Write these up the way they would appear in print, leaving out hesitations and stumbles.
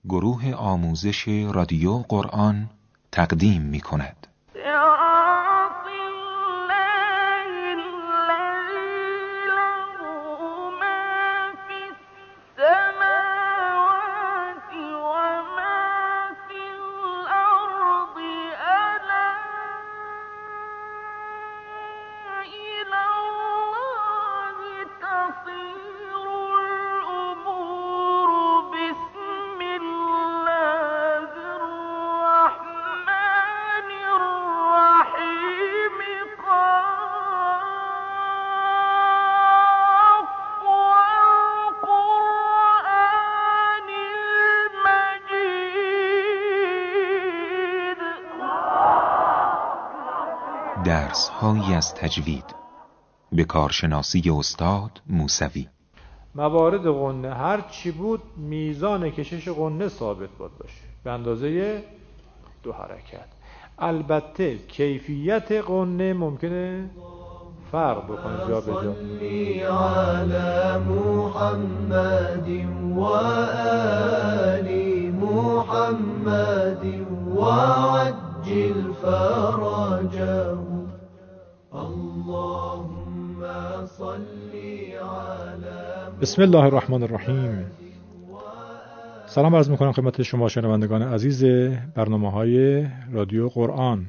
گروه آموزش رادیو قرآن تقدیم می کند. درس هایی از تجوید به کارشناسی استاد موسوی. موارد غنه هر چی بود میزان کشش غنه ثابت باشه به اندازه 2 حرکت. البته کیفیت غنه ممکنه فرق بکنه جا به جا. علی محمد و آل محمد و عجل فرجه. اللهم صل علی. بسم الله الرحمن الرحیم. سلام عرض میکنم خدمت شما شنوندگان عزیز برنامه‌های رادیو قرآن.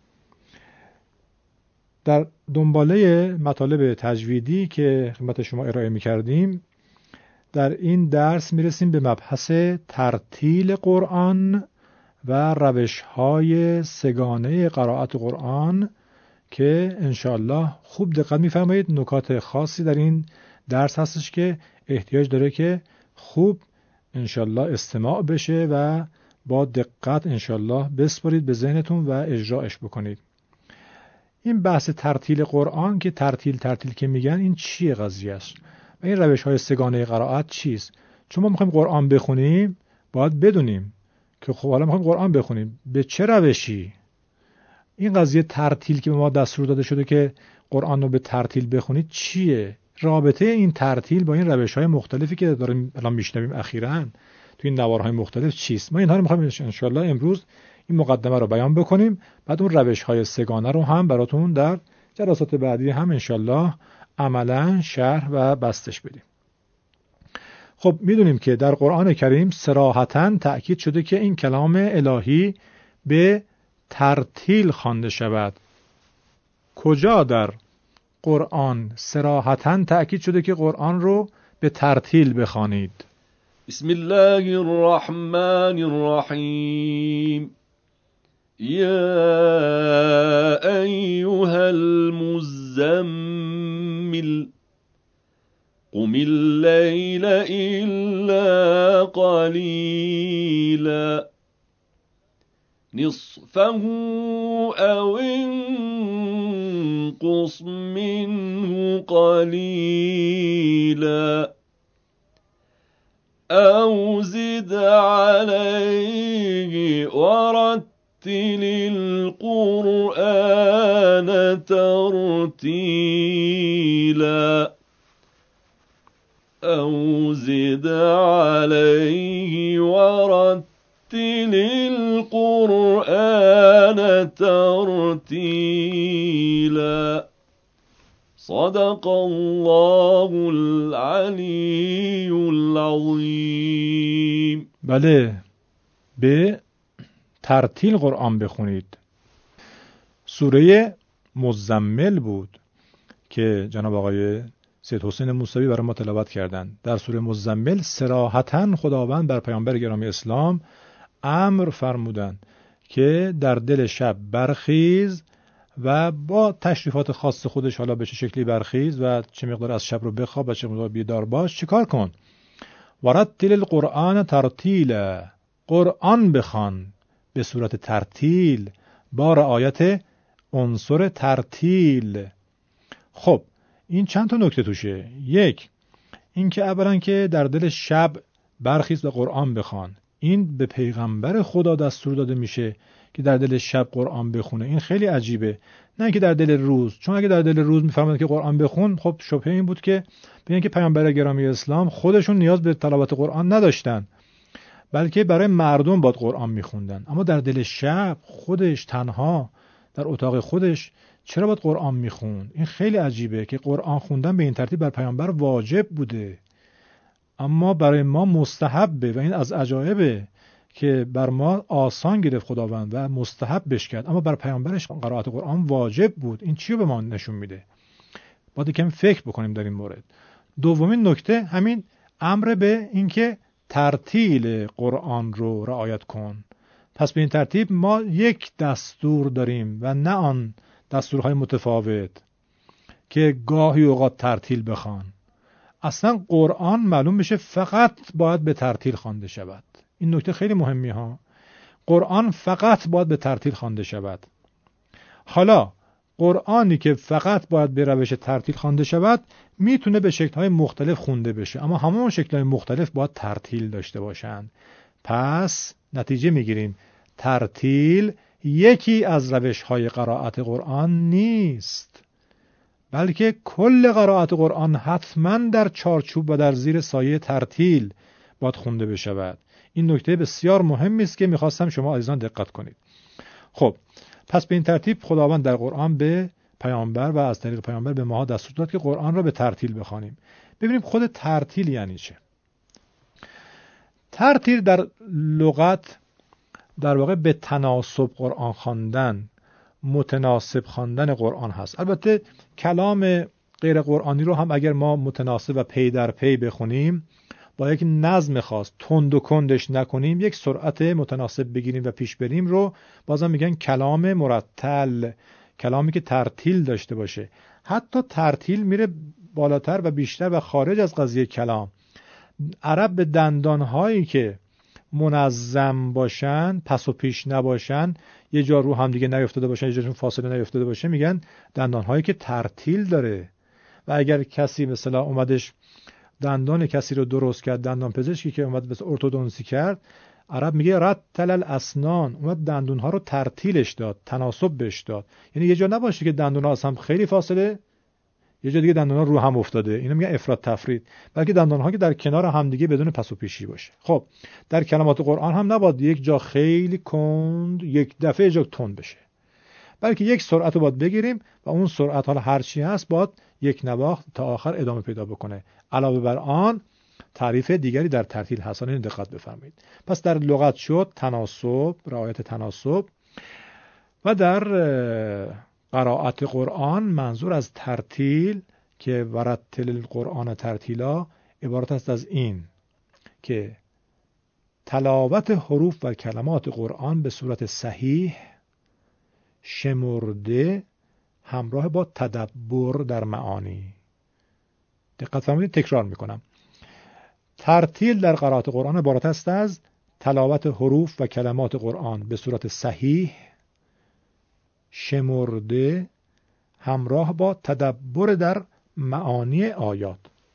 در دنباله مطالب تجویدی که خدمت شما ارائه میکردیم، در این درس میرسیم به مبحث ترتیل قرآن و روش‌های سگانه قرائت قرآن که انشاءالله خوب دقت می‌فرمایید. نکات خاصی در این درس هستش که احتیاج داره که خوب انشاءالله استماع بشه و با دقت انشاءالله بسپارید به ذهنتون و اجراش بکنید. این بحث ترتیل قرآن که ترتیل که میگن، این چیه قضیه است و این روش‌های سگانه قرائت چیست؟ چون ما می‌خوایم قرآن بخونیم باید بدونیم که خب حالا می‌خوایم قرآن بخونیم به چه روشی. این قضیه ترتیل که به ما دستور داده شده که قرآن رو به ترتیل بخونید چیه؟ رابطه این ترتیل با این روش‌های مختلفی که داریم الان میشنویم اخیراً تو این نوارهای مختلف چیست؟ ما اینها رو می‌خوایم انشاءالله امروز این مقدمه رو بیان بکنیم، بعد اون روش‌های سگانه رو هم براتون در جلسات بعدی هم انشاءالله عملاً شرح و بستش بدیم. خب میدونیم که در قرآن کریم صراحتاً تأکید شده که این کلام الهی به ترتیل خوانده شود. کجا در قرآن صراحتاً تأکید شده که قرآن رو به ترتیل بخوانید؟ بسم الله الرحمن الرحیم. یا ایها المزمل قم اللیل الا قلیلا نصفه او انقص منه قلیلا او زد علیه ورتل القرآن ترتیلا او زد علیه ورتل القرآن ترتیلا صدق الله العلی العظیم. بله، به ترتیل قرآن بخونید. سوره مزمل بود که جناب آقای سید حسین موسوی برای ما تلاوت کردند. در سوره مزمل صراحتاً خداوند بر پیامبر گرامی اسلام امر فرمودند که در دل شب برخیز و با تشریفات خاص خودش، حالا به چه شکلی برخیز و چه مقدار از شب رو بخواب و چه مقدار بیدار باش، چیکار کن؟ ورتل القرآن ترتیلا، قرآن بخوان به صورت ترتیل با رعایت عنصر ترتیل. خب این چند تا نکته توشه. یک، این که اولا که در دل شب برخیز و قرآن بخوان، این به پیغمبر خدا دستور داده میشه که در دل شب قرآن بخونه. این خیلی عجیبه، نه که در دل روز، چون اگه در دل روز میفرمایند که قرآن بخون، خب شبهه این بود که ببینید که پیامبر گرامی اسلام خودشون نیاز به تلاوت قرآن نداشتن. بلکه برای مردم باید قرآن میخوندن. اما در دل شب خودش تنها در اتاق خودش چرا باید قرآن میخوند؟ این خیلی عجیبه که قرآن خوندن به این ترتیب بر پیامبر واجب بوده اما برای ما مستحبه، و این از عجایبه که بر ما آسان گرفت خداوند و مستحبش کرد، اما بر پیامبرش قرائت قرآن واجب بود. این چی رو به ما نشون میده؟ باید کمی فکر بکنیم در این مورد. دومین نکته همین امر به اینکه ترتیل قرآن رو رعایت کن. پس به این ترتیب ما یک دستور داریم و نه آن دستورهای متفاوت که گاهی اوقات ترتیل بخوان. اصلا قرآن معلوم میشه فقط باید به ترتیل خوانده شود. این نکته خیلی مهمی ها. قرآن فقط باید به ترتیل خوانده شود. حالا قرآنی که فقط باید به روش ترتیل خوانده شود میتونه به شکل‌های مختلف خونده بشه، اما همون شکل‌های مختلف باید ترتیل داشته باشند. پس نتیجه میگیریم ترتیل یکی از روش‌های قرائت قرآن نیست، بلکه کل قرائت قرآن حتما در چارچوب و در زیر سایه ترتیل باید خونده بشود. این نکته بسیار مهمی است که میخواستم شما عزیزان دقت کنید. خب پس به این ترتیب خداوند در قرآن به پیامبر و از طریق پیامبر به ما دستور داد که قرآن را به ترتیل بخوانیم. ببینیم خود ترتیل یعنی چه. ترتیل در لغت در واقع به تناسب قرآن خواندن، متناسب خواندن قرآن هست. البته کلام غیر قرآنی رو هم اگر ما متناسب و پی در پی بخونیم، با یک نظم خاص تند و کندش نکنیم، یک سرعت متناسب بگیریم و پیش بریم، رو بازم میگن کلام مرتل، کلامی که ترتیل داشته باشه. حتی ترتیل میره بالاتر و بیشتر و خارج از قضیه کلام. عرب به دندانهایی که منظم باشن، پس و پیش نباشن، یه جا رو هم دیگه نیفتاده باشن، یه جاشون فاصله نیفتاده باشه، میگن دندانهایی که ترتیل داره. و اگر کسی مثلا اومدش دندان کسی رو درست کرد، دندان پزشکی که اومد مثلا ارتودنسی کرد، عرب میگه رتل الاسنان، اومد دندونها رو ترتیلش داد، تناسب بهش داد. یعنی یه جا نباشه که دندونها از هم خیلی فاصله، یه جا دیگه دندونها رو هم افتاده، اینا میگن افراط تفرید، بلکه دندانها که در کنار هم دیگه بدون پس و پیشی باشه. خب در کلمات قرآن هم نباید یک جا خیلی کند، یک دفعه جا تند بشه، بلکه یک سرعت رو باید بگیریم و اون سرعت حالا هر چی هست باید یک نواخت تا آخر ادامه پیدا بکنه. علاوه بر آن تعریف دیگری در ترتیل هست، اینو دقت بفرمایید. پس در لغت شد تناسب، رعایت تناسب، و در قرائت قرآن منظور از ترتیل که ورتل القرآن ترتیلا عبارت است از این که تلاوت حروف و کلمات قرآن به صورت صحیح، شمرده، همراه با تدبر در معانی. دقت فرمایید، تکرار میکنم. ترتیل در قرائت قرآن عبارت است از تلاوت حروف و کلمات قرآن به صورت صحیح، شمرده، همراه با تدبر در معانی آیات.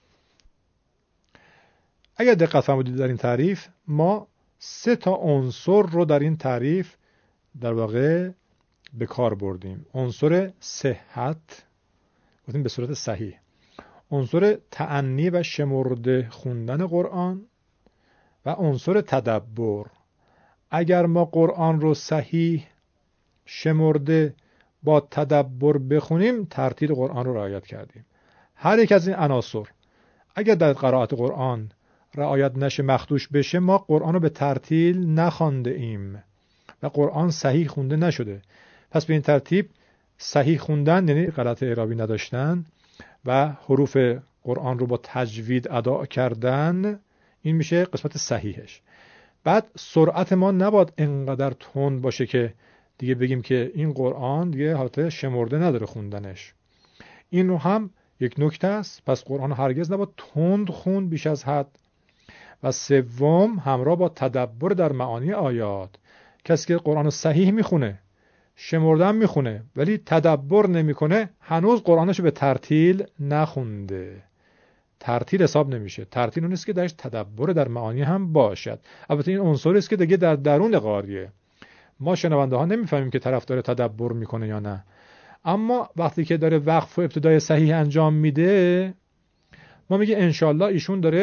اگر دقت فرمودید در این تعریف ما 3 عنصر رو در این تعریف در واقع به کار بردیم. عنصر صحت گفتیم به صورت صحیح، عنصر تأنی و شمرده خوندن قرآن، و عنصر تدبر. اگر ما قرآن رو صحیح، شمرده، با تدبر بخونیم، ترتیل قرآن رو رعایت کردیم. هر یک از این عناصر اگر در قرائت قرآن رعایت نشه، مخدوش بشه، ما قرآن رو به ترتیل نخوانده ایم و قرآن صحیح خونده نشده. پس به این ترتیب صحیح خوندن یعنی غلط اعرابی نداشتن و حروف قرآن رو با تجوید ادا کردن، این میشه قسمت صحیحش. بعد سرعت ما نباید انقدر تند باشه که دیگه بگیم که این قرآن دیگه حالت شمرده نداره خوندنش. این رو هم یک نکته است. پس قرآن هرگز نباید تند خوند بیش از حد. و سوم همراه با تدبر در معانی آیات. کسی که قرآن صحیح میخونه، شمرده هم میخونه، ولی تدبر نمیکنه، هنوز قرآنش به ترتیل نخونده. ترتیل حساب نمیشه. ترتیل اون است که درش تدبر در معانی هم باشد. البته این عنصری است که دیگه در درون قاریه. ما شنونده ها نمیفهمیم که طرف داره تدبر میکنه یا نه، اما وقتی که داره وقف و ابتدای صحیح انجام میده، ما میگه انشالله ایشون داره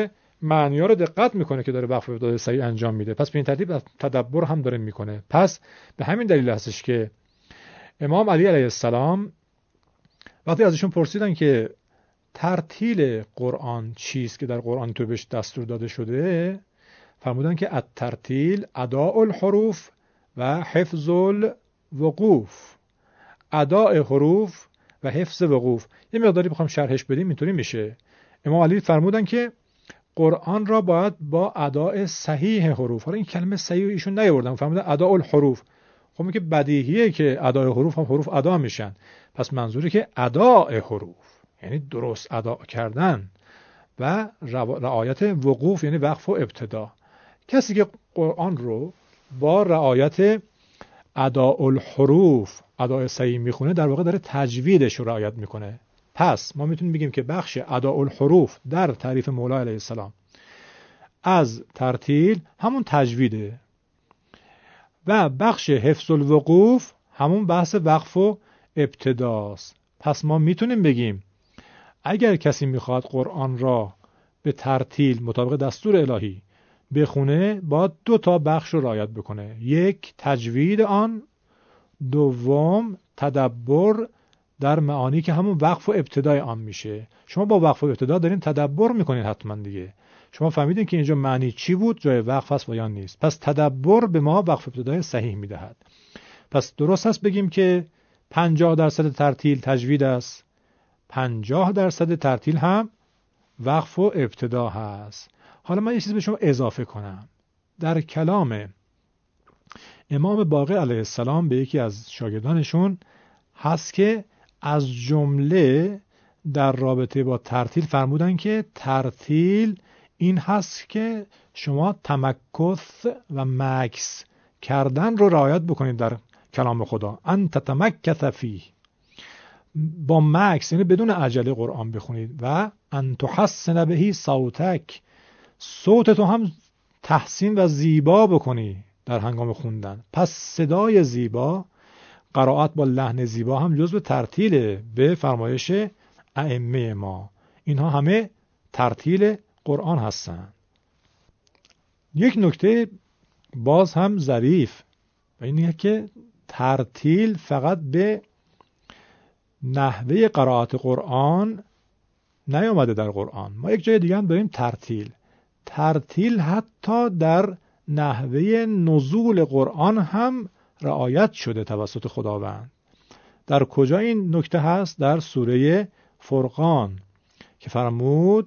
معنی‌ها رو دقت میکنه که داره وقف و ابتدای صحیح انجام میده. پس به این ترتیب تدبر هم داره میکنه. پس به همین دلیل هستش که امام علی علیه السلام وقتی ازشون پرسیدن که ترتیل قرآن چیست که در قرآن تو بهش دستور داده شده، فرمودن که الترتیل اداء الحروف و حفظ الوقوف. اداء حروف و حفظ وقوف. یه مقداری بخوام شرحش بدیم اینطوری میشه. امام علی فرمودن که قرآن را باید با اداء صحیح حروف، حالا این کلمه صحیح ایشون نیاوردن، فرمودن اداء الحروف. خب میگه بدیهیه که اداء حروف هم حروف ادا میشن، پس منظوری که اداء حروف یعنی درست ادا کردن و رعایت وقوف یعنی وقف و ابتدا. کسی که قرآن رو با رعایت اداء الحروف اداء صحیح میخونه در واقع داره تجویدش رو رعایت میکنه. پس ما میتونیم بگیم که بخش اداء الحروف در تعریف مولا علیه السلام از ترتیل همون تجویده و بخش حفظ الوقوف همون بحث وقف و ابتداست. پس ما میتونیم بگیم اگر کسی میخواد قرآن را به ترتیل مطابق دستور الهی بخونه باید 2 تا بخش رو رعایت بکنه. یک تجوید آن، دوم تدبر در معانی که همون وقف و ابتدای آن میشه. شما با وقف و ابتدا دارین تدبر میکنین حتما دیگه. شما فهمیدین که اینجا معنی چی بود، جای وقف است و یا نیست. پس تدبر به ما وقف ابتدای صحیح میدهد. پس درست است بگیم که 50% ترتیل تجوید است، 50% ترتیل هم وقف و ابتدا هست. حالا من یه چیزی به شما اضافه کنم. در کلام امام باقر علیه السلام به یکی از شاگردانشون هست که از جمله در رابطه با ترتیل فرمودن که ترتیل این هست که شما تمکث و مکث کردن رو رعایت بکنید در کلام خدا. انت تمکث فیه، با مکث یعنی بدون عجله قرآن بخونید. و ان تحسن به صوتک، صوت تو هم تحسین و زیبا بکنی در هنگام خوندن. پس صدای زیبا، قرائت با لحن زیبا هم جزو ترتیله به فرمایش ائمه ما. اینها همه ترتیل قرآن هستن. یک نکته باز هم ظریف و اینه که ترتیل فقط به نحوه قرائت قرآن نیامده در قرآن. ما یک جای دیگه هم داریم ترتیل حتی در نحوه نزول قرآن هم رعایت شده توسط خداوند. در کجا این نکته هست؟ در سوره فرقان که فرمود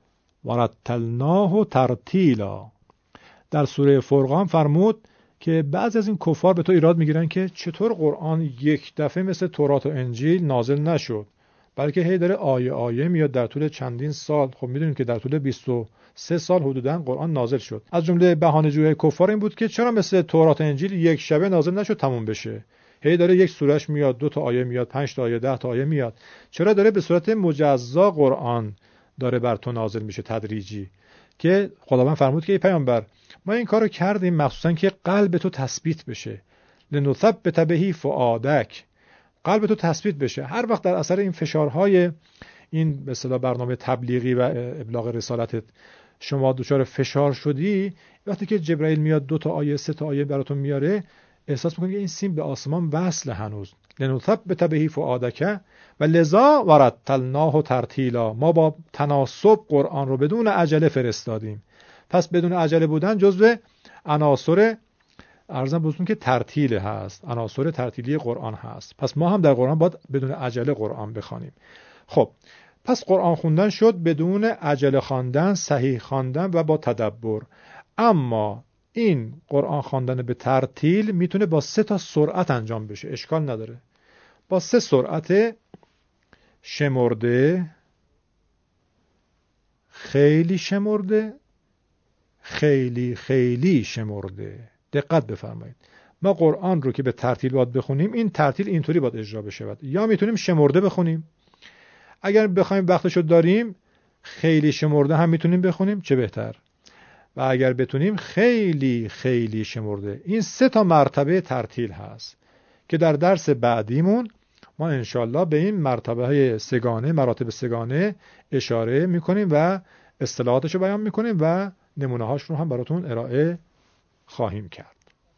ورتلناه ترتیلا. در سوره فرقان فرمود که بعضی از این کفار به تو ایراد میگیرن که چطور قرآن یک دفعه مثل تورات و انجیل نازل نشد، بلکه هی داره آیه آیه میاد در طول چندین سال. خب میدونیم که در طول 23 سال حدوداً قرآن نازل شد. از جمله بهانه‌جویی کفار این بود که چرا مثل تورات و انجیل یک شبه نازل نشد تموم بشه، هی داره یک سورهش میاد، 2 تا آیه میاد، 5 تا آیه، 10 تا آیه میاد. چرا داره به صورت مجزا قرآن داره بر تو نازل میشه تدریجی؟ که خداوند فرمود که ای پیامبر ما این کارو کردیم مخصوصا که قلب تو تثبیت بشه، لنثبت به فؤادک، قلب تو تثبیت بشه. هر وقت در اثر این فشارهای این به اصطلاح برنامه تبلیغی و ابلاغ رسالتت شما دچار فشار شدی، وقتی که جبرائیل میاد 2 تا آیه 3 تا آیه براتون میاره، احساس میکنی که این سیم به آسمان وصل هنوز. لنثبت به فؤادک و لذا ورتلناه ترتیلا، ما با تناسب قرآن رو بدون عجله فرستادیم. پس بدون عجله بودن جزو عناصر ارزم بزرگتون که ترتیل هست، عناصر ترتیلی قرآن هست. پس ما هم در قرآن باید بدون عجله قرآن بخوانیم. خب پس قرآن خوندن شد بدون عجله خواندن، صحیح خواندن و با تدبر. اما این قرآن خواندن به ترتیل میتونه با 3 تا سرعت انجام بشه، اشکال نداره. با 3 سرعت شمرده، خیلی شمرده، خیلی خیلی شمرده. دقت بفرمایید. ما قرآن رو که به ترتیل باید بخونیم، این ترتیل اینطوری باید اجرا بشه. یا میتونیم شمرده بخونیم، اگر بخوایم وقتشو داریم خیلی شمرده هم میتونیم بخونیم، چه بهتر. و اگر بتونیم خیلی خیلی شمرده. این 3 تا مرتبه ترتیل هست که در درس بعدیمون ما انشالله به این مرتبه های سگانه، مراتب سگانه اشاره میکنیم و اصطلاحاتش رو بیان میکنیم و نمونه هاش رو هم براتون ارائه خواهیم کرد.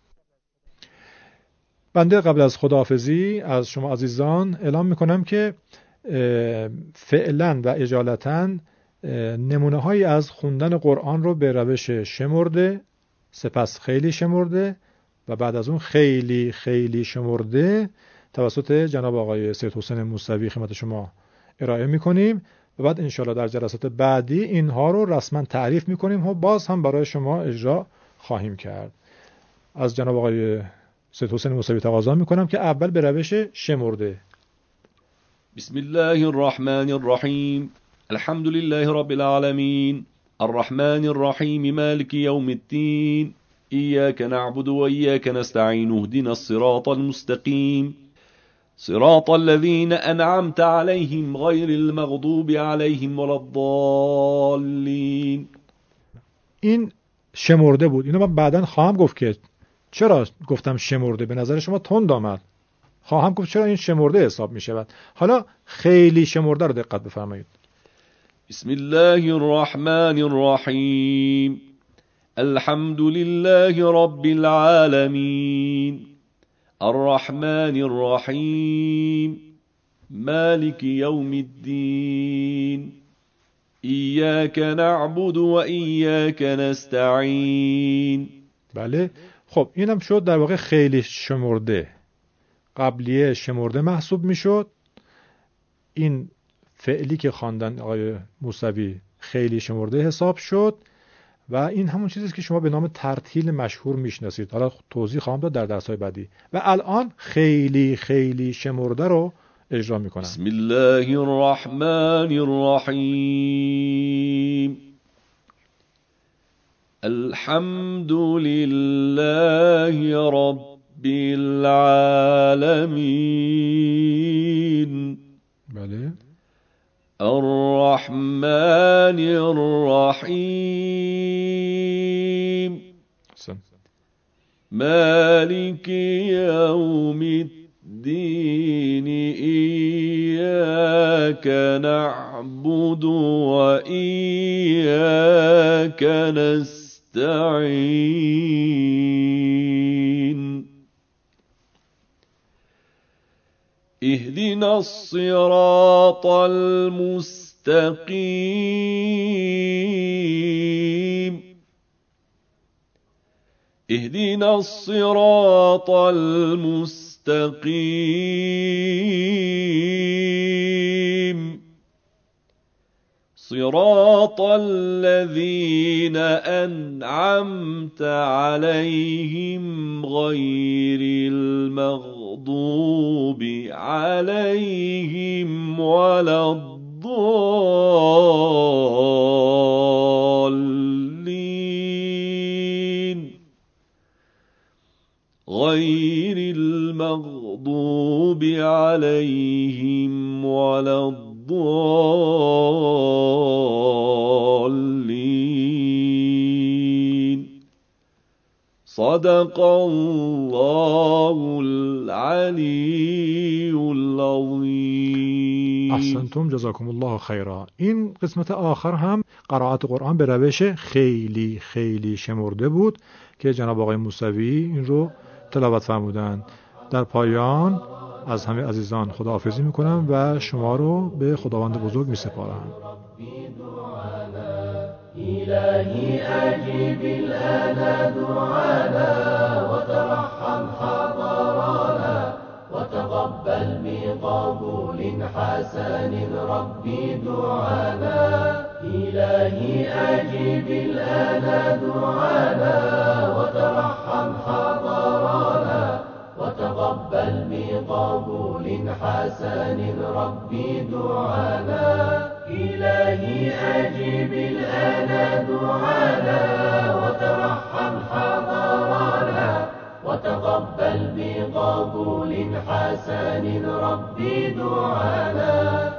بنده قبل از خداحافظی از شما عزیزان اعلام میکنم که فعلا و اجالتا نمونه هایی از خوندن قرآن رو به روش شمرده، سپس خیلی شمرده و بعد از اون خیلی خیلی شمرده توسط جناب آقای سید حسین موسوی خدمت شما ارائه میکنیم و بعد انشاءالله در جلسات بعدی اینها رو رسما تعریف میکنیم و باز هم برای شما اجرا خواهیم کرد. از جناب آقای سید حسین موسوی تقاضا میکنم که اول به روش شمرده. بسم الله الرحمن الرحیم الحمد لله رب العالمين الرحمن الرحيم مالك يوم الدين إياك نعبد وإياك نستعين اهدنا الصراط المستقيم صراط الذين أنعمت عليهم غير المغضوب عليهم ولا الضالين. این شمرده بود. اینو من بعداً خواهم گفت که چرا گفتم شمرده، به نظر شما تند آمد. خواهم گفت چرا این شمرده حساب می شود. حالا خیلی شمرده رو دقت بفرمایید. بسم الله الرحمن الرحيم الحمد لله رب العالمين الرحمن الرحيم مالك يوم الدين إياك نعبد وإياك نستعين. بله، خب اینم شد در واقع خیلی شمرده. قبلیه شمرده محسوب می شد. این فعلی که خواندن آقای موسوی خیلی شمرده حساب شد و این همون چیزی است که شما به نام ترتیل مشهور میشناسید. حالا توضیح خواهم داد در درس‌های بعدی. و الان خیلی خیلی شمرده رو اجرا میکنم. بسم الله الرحمن الرحیم الحمد لله رب العالمین. بله. الرحمن الرحیم مالك يوم الدين إياك نعبد وإياك نستعين اهدنا الصراط المستقيم اهدنا الصراط المستقيم صراط الذين أنعمت عليهم غير المغضوب عليهم ولا الضالين غير المغضوب عليهم ولا الضالين صدق الله العلی العظیم. احسنتم جزاکم الله خیرا. این قسمت آخر هم قرائت قرآن به روش خیلی خیلی شمرده بود که جناب آقای موسوی این رو تلاوت فرمودند. در پایان از همه عزیزان خداحافظی میکنم و شما رو به خداوند بزرگ میسپارم. إلهي أجب الآن دعانا وترحم حضرانا وتقبل بقبول حسن ربي دعانا. إلهي أجب الآن دعانا وترحم حضرانا وتقبل بقبول حسن ربي دعانا. إلهي أجب الآن دعانا وترحم حضرانا وتقبل بقبول حسن ربي دعانا.